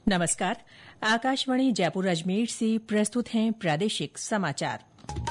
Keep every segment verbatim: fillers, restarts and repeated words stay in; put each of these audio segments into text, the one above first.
नमस्कार। आकाशवाणी जयपुर अजमेर से प्रस्तुत हैं प्रादेशिक समाचार।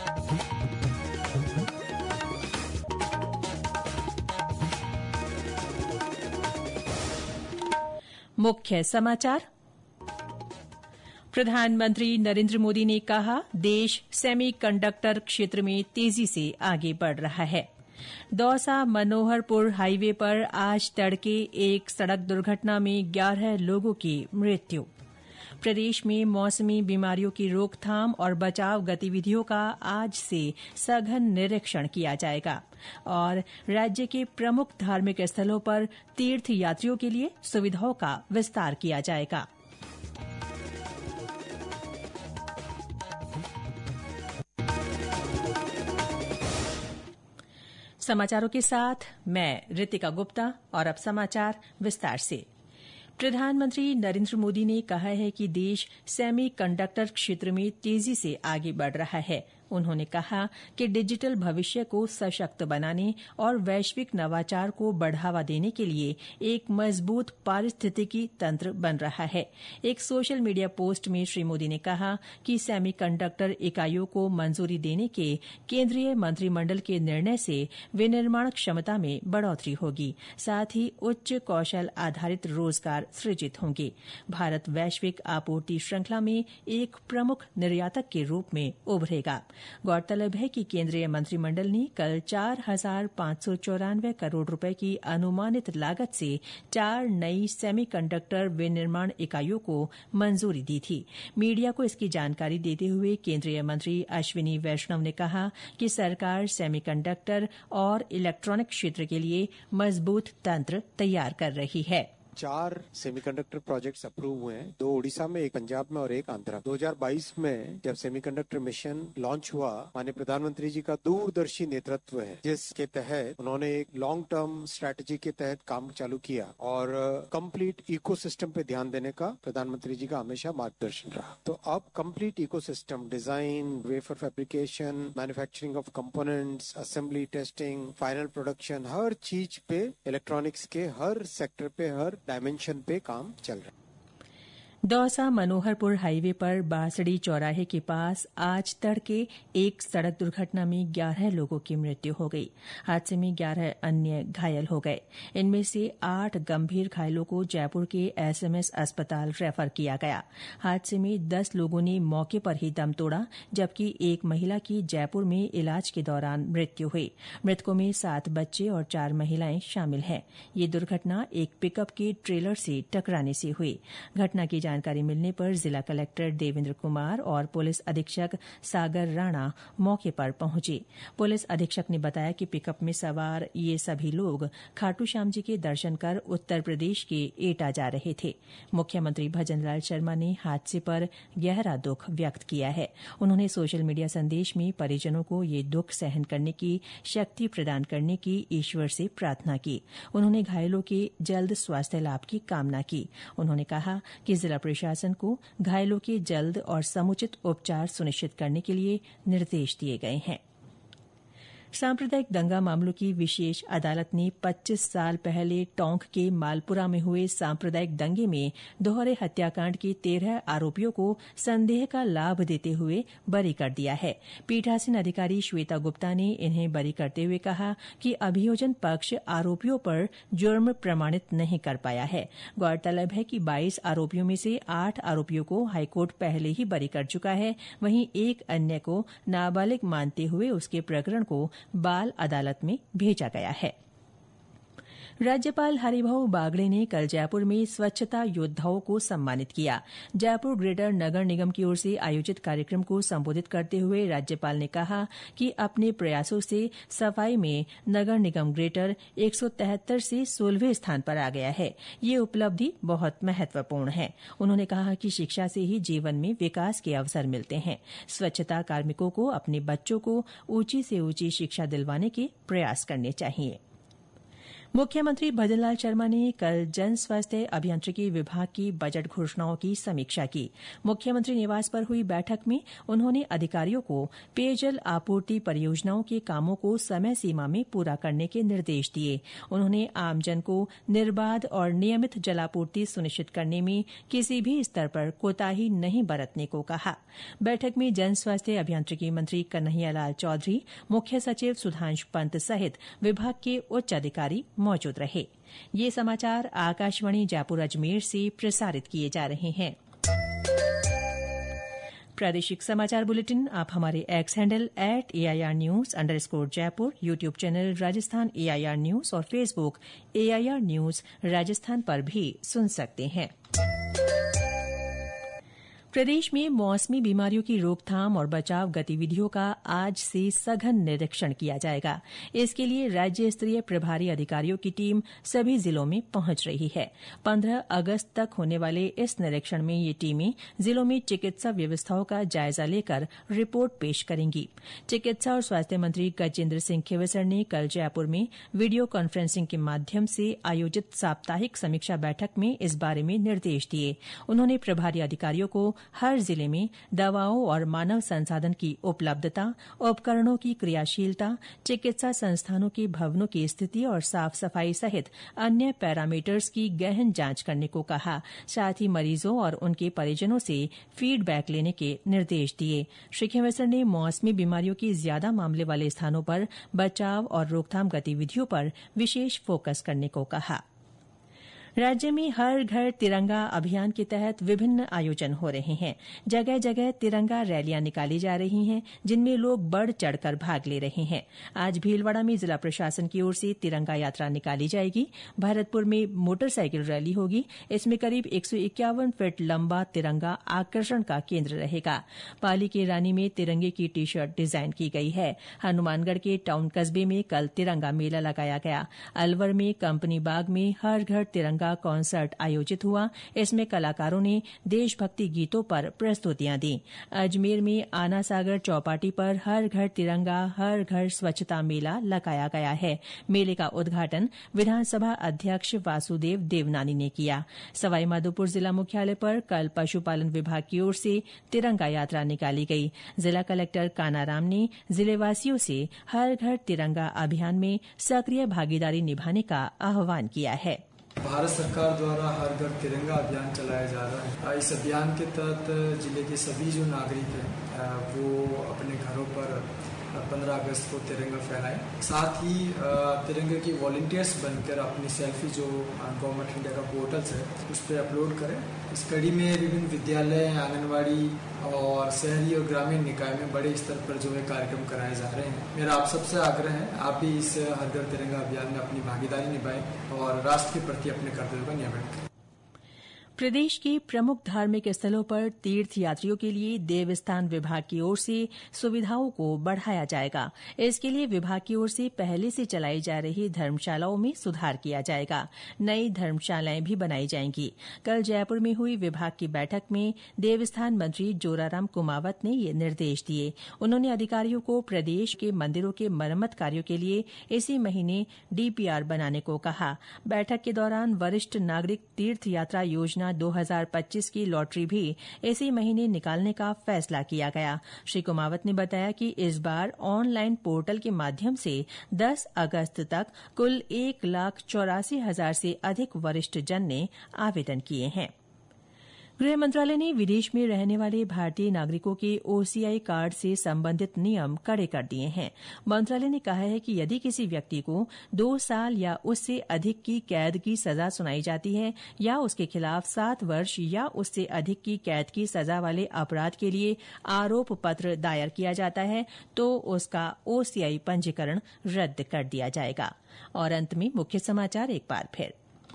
मुख्य समाचार। प्रधानमंत्री नरेंद्र मोदी ने कहा, देश सेमीकंडक्टर क्षेत्र में तेजी से आगे बढ़ रहा है। दौसा मनोहरपुर हाईवे पर आज तड़के एक सड़क दुर्घटना में ग्यारह लोगों की मृत्यु। प्रदेश में मौसमी बीमारियों की रोकथाम और बचाव गतिविधियों का आज से सघन निरीक्षण किया जाएगा। और राज्य के प्रमुख धार्मिक स्थलों पर तीर्थ यात्रियों के लिए सुविधाओं का विस्तार किया जाएगा। समाचारों के साथ मैं रितिका गुप्ता और अब समाचार विस्तार से। प्रधानमंत्री नरेंद्र मोदी ने कहा है कि देश सेमी कंडक्टर क्षेत्र में तेजी से आगे बढ़ रहा है। उन्होंने कहा कि डिजिटल भविष्य को सशक्त बनाने और वैश्विक नवाचार को बढ़ावा देने के लिए एक मजबूत पारिस्थितिकी तंत्र बन रहा है। एक सोशल मीडिया पोस्ट में श्री मोदी ने कहा कि सेमीकंडक्टर इकाइयों को मंजूरी देने के केंद्रीय मंत्रिमंडल के निर्णय से विनिर्माण क्षमता में बढ़ोतरी होगी, साथ ही उच्च कौशल आधारित रोजगार सृजित होंगे। भारत वैश्विक आपूर्ति श्रृंखला में एक प्रमुख निर्यातक के रूप में उभरेगा। गौरतलब है कि केंद्रीय मंत्रिमंडल ने कल चार हजार पांच सौ चौरानवे करोड़ रुपए की अनुमानित लागत से चार नई सेमीकंडक्टर विनिर्माण इकाइयों को मंजूरी दी थी। मीडिया को इसकी जानकारी देते हुए केंद्रीय मंत्री अश्विनी वैष्णव ने कहा कि सरकार सेमीकंडक्टर और इलेक्ट्रॉनिक क्षेत्र के लिए मजबूत तंत्र तैयार कर रही है। चार सेमीकंडक्टर प्रोजेक्ट्स अप्रूव हुए हैं, दो उड़ीसा में, एक पंजाब में और एक आंध्रा। दो हज़ार बाईस में जब सेमीकंडक्टर मिशन लॉन्च हुआ, माननीय प्रधानमंत्री जी का दूरदर्शी नेतृत्व है, जिसके तहत उन्होंने एक लॉन्ग टर्म स्ट्रैटेजी के तहत काम चालू किया और कंप्लीट इकोसिस्टम पे ध्यान देने का प्रधानमंत्री जी का हमेशा मार्गदर्शन रहा। तो अब complete ecosystem, design, wafer fabrication, manufacturing of components, assembly, testing, final production, हर चीज पे, इलेक्ट्रॉनिक्स के हर सेक्टर पे, हर डायमेंशन पे काम चल रहा है। दौसा मनोहरपुर हाईवे पर बांसड़ी चौराहे के पास आज तड़के एक सड़क दुर्घटना में ग्यारह लोगों की मृत्यु हो गई। हादसे में ग्यारह अन्य घायल हो गए। इनमें से आठ गंभीर घायलों को जयपुर के एसएमएस अस्पताल रेफर किया गया। हादसे में दस लोगों ने मौके पर ही दम तोड़ा, जबकि एक महिला की जयपुर में इलाज के दौरान मृत्यु हुई। मृतकों में सात बच्चे और चार महिलाएं शामिल हैं। ये दुर्घटना एक पिकअप के ट्रेलर से टकराने से हुई। घटना की जानकारी मिलने पर जिला कलेक्टर देवेंद्र कुमार और पुलिस अधीक्षक सागर राणा मौके पर पहुंचे। पुलिस अधीक्षक ने बताया कि पिकअप में सवार ये सभी लोग खाटू श्याम जी के दर्शन कर उत्तर प्रदेश के एटा जा रहे थे। मुख्यमंत्री भजनलाल शर्मा ने हादसे पर गहरा दुख व्यक्त किया है। उन्होंने सोशल मीडिया संदेश में परिजनों को ये दुख सहन करने की शक्ति प्रदान करने की ईश्वर से प्रार्थना की। उन्होंने घायलों के जल्द स्वास्थ्य लाभ की कामना की। उन्होंने कहा कि जिला प्रशासन को घायलों के जल्द और समुचित उपचार सुनिश्चित करने के लिए निर्देश दिए गए हैं। सांप्रदायिक दंगा मामलों की विशेष अदालत ने पच्चीस साल पहले टोंक के मालपुरा में हुए सांप्रदायिक दंगे में दोहरे हत्याकांड के तेरह आरोपियों को संदेह का लाभ देते हुए बरी कर दिया है। पीठासीन अधिकारी श्वेता गुप्ता ने इन्हें बरी करते हुए कहा कि अभियोजन पक्ष आरोपियों पर जुर्म प्रमाणित नहीं कर पाया है। गौरतलब है कि बाईस आरोपियों में से आठ आरोपियों को हाईकोर्ट पहले ही बरी कर चुका है। वहीं एक अन्य को नाबालिग मानते हुए उसके प्रकरण को बाल अदालत में भेजा गया है। राज्यपाल हरिभाऊ बागड़े ने कल जयपुर में स्वच्छता योद्धाओं को सम्मानित किया। जयपुर ग्रेटर नगर निगम की ओर से आयोजित कार्यक्रम को संबोधित करते हुए राज्यपाल ने कहा कि अपने प्रयासों से सफाई में नगर निगम ग्रेटर एक सौ तिहत्तर से सोलहवें स्थान पर आ गया है। ये उपलब्धि बहुत महत्वपूर्ण है। उन्होंने कहा कि शिक्षा से ही जीवन में विकास के अवसर मिलते हैं। स्वच्छता कार्मिकों को अपने बच्चों को ऊंची से ऊंची शिक्षा दिलवाने के प्रयास करने चाहिए। मुख्यमंत्री भजनलाल शर्मा ने कल जन स्वास्थ्य अभियांत्रिकी विभाग की बजट घोषणाओं की समीक्षा की। मुख्यमंत्री निवास पर हुई बैठक में उन्होंने अधिकारियों को पेयजल आपूर्ति परियोजनाओं के कामों को समय सीमा में पूरा करने के निर्देश दिए। उन्होंने आमजन को निर्बाध और नियमित जलापूर्ति सुनिश्चित करने में किसी भी स्तर पर कोताही नहीं बरतने को कहा। बैठक में जन स्वास्थ्य अभियांत्रिकी मंत्री कन्हैयालाल चौधरी, मुख्य सचिव सुधांशु पंत सहित विभाग के उच्च अधिकारी मौजूद रहे। ये समाचार आकाशवाणी जयपुर अजमेर से प्रसारित किए जा रहे हैं। प्रादेशिक समाचार बुलेटिन आप हमारे X handle at AIR news underscore Jaipur, YouTube channel Rajasthan AIR news और फेसबुक एआईआर न्यूज राजस्थान पर भी सुन सकते हैं। प्रदेश में मौसमी बीमारियों की रोकथाम और बचाव गतिविधियों का आज से सघन निरीक्षण किया जाएगा। इसके लिए राज्य स्तरीय प्रभारी अधिकारियों की टीम सभी जिलों में पहुंच रही है। पंद्रह अगस्त तक होने वाले इस निरीक्षण में ये टीमें जिलों में चिकित्सा व्यवस्थाओं का जायजा लेकर रिपोर्ट पेश करेंगी। चिकित्सा और स्वास्थ्य मंत्री गजेंद्र सिंह खींवसर ने कल जयपुर में वीडियो कॉन्फ्रेंसिंग के माध्यम से आयोजित साप्ताहिक समीक्षा बैठक में इस बारे में निर्देश दिए। उन्होंने प्रभारी अधिकारियों को हर जिले में दवाओं और मानव संसाधन की उपलब्धता, उपकरणों की क्रियाशीलता, चिकित्सा संस्थानों के भवनों की स्थिति और साफ सफाई सहित अन्य पैरामीटर्स की गहन जांच करने को कहा। साथ ही मरीजों और उनके परिजनों से फीडबैक लेने के निर्देश दिए। श्री खींवसर ने मौसमी बीमारियों के ज्यादा मामले वाले स्थानों पर बचाव और रोकथाम गतिविधियों पर विशेष फोकस करने को कहा। राज्य में हर घर तिरंगा अभियान के तहत विभिन्न आयोजन हो रहे हैं। जगह जगह तिरंगा रैलियां निकाली जा रही हैं, जिनमें लोग बढ़ चढ़कर भाग ले रहे हैं। आज भीलवाड़ा में जिला प्रशासन की ओर से तिरंगा यात्रा निकाली जाएगी। भरतपुर में मोटरसाइकिल रैली होगी। इसमें करीब एक सौ इक्यावन फीट लंबा तिरंगा आकर्षण का केंद्र रहेगा। पाली के रानी में तिरंगे की टी शर्ट डिजाइन की गई है। हनुमानगढ़ के टाउन कस्बे में कल तिरंगा मेला लगाया गया। अलवर में कंपनी बाग में हर घर तिरंगा कॉन्सर्ट आयोजित हुआ। इसमें कलाकारों ने देशभक्ति गीतों पर प्रस्तुतियां दी। अजमेर में आना सागर चौपाटी पर हर घर तिरंगा हर घर स्वच्छता मेला लगाया गया है। मेले का उद्घाटन विधानसभा अध्यक्ष वासुदेव देवनानी ने किया। सवाईमाधोपुर जिला मुख्यालय पर कल पशुपालन विभाग की ओर से तिरंगा यात्रा निकाली गई। जिला कलेक्टर कानाराम ने जिलेवासियों से हर घर तिरंगा अभियान में सक्रिय भागीदारी निभाने का आह्वान किया है। भारत सरकार द्वारा हर घर तिरंगा अभियान चलाया जा रहा है। इस अभियान के तहत जिले के सभी जो नागरिक हैं वो अपने घरों पर पंद्रह अगस्त को तिरंगा फहराएं। साथ ही तिरंगे की वॉलंटियर्स बनकर अपनी सेल्फी जो गवर्नमेंट इंडिया का पोर्टल्स है उस पर अपलोड करें। इस कड़ी में विभिन्न विद्यालय, आंगनबाड़ी और शहरी और ग्रामीण निकाय में बड़े स्तर पर जो है कार्यक्रम कराए जा रहे हैं। मेरा आप सबसे आग्रह है, आप भी इस हर घर तिरंगा अभियान में अपनी भागीदारी निभाएं और राष्ट्र के प्रति अपने कर्तव्य का नियमन करें। प्रदेश के प्रमुख धार्मिक स्थलों पर तीर्थ यात्रियों के लिए देवस्थान विभाग की ओर से सुविधाओं को बढ़ाया जाएगा। इसके लिए विभाग की ओर से पहले से चलाई जा रही धर्मशालाओं में सुधार किया जाएगा। नई धर्मशालाएं भी बनाई जाएंगी। कल जयपुर में हुई विभाग की बैठक में देवस्थान मंत्री जोराराम कुमावत ने ये निर्देश दिए। उन्होंने अधिकारियों को प्रदेश के मंदिरों के मरम्मत कार्यों के लिए इसी महीने डीपीआर बनाने को कहा। बैठक के दौरान वरिष्ठ नागरिक तीर्थ यात्रा योजना दो हज़ार पच्चीस की लॉटरी भी इसी महीने निकालने का फैसला किया गया। श्री कुमावत ने बताया कि इस बार ऑनलाइन पोर्टल के माध्यम से दस अगस्त तक कुल एक लाख चौरासी हजार से अधिक वरिष्ठ जन ने आवेदन किए हैं। गृह मंत्रालय ने विदेश में रहने वाले भारतीय नागरिकों के ओसीआई कार्ड से संबंधित नियम कड़े कर दिए हैं। मंत्रालय ने कहा है कि यदि किसी व्यक्ति को दो साल या उससे अधिक की कैद की सजा सुनाई जाती है या उसके खिलाफ सात वर्ष या उससे अधिक की कैद की सजा वाले अपराध के लिए आरोप पत्र दायर किया जाता है तो उसका ओसीआई पंजीकरण रद्द कर दिया जाएगा। और अंत में मुख्य समाचार एक बार फिर।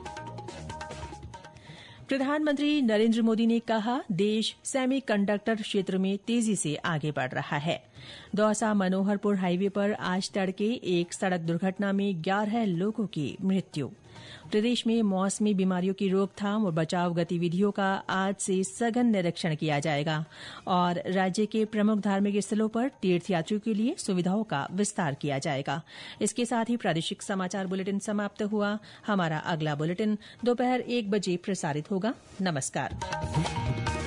प्रधानमंत्री नरेंद्र मोदी ने कहा, देश सेमीकंडक्टर क्षेत्र में तेजी से आगे बढ़ रहा है। दौसा मनोहरपुर हाईवे पर आज तड़के एक सड़क दुर्घटना में ग्यारह लोगों की मृत्यु। प्रदेश में मौसमी बीमारियों की रोकथाम और बचाव गतिविधियों का आज से सघन निरीक्षण किया जाएगा और राज्य के प्रमुख धार्मिक स्थलों पर तीर्थयात्रियों के लिए सुविधाओं का विस्तार किया जाएगा। इसके साथ ही प्रादेशिक समाचार बुलेटिन समाप्त हुआ। हमारा अगला बुलेटिन दोपहर एक बजे प्रसारित होगा। नमस्कार।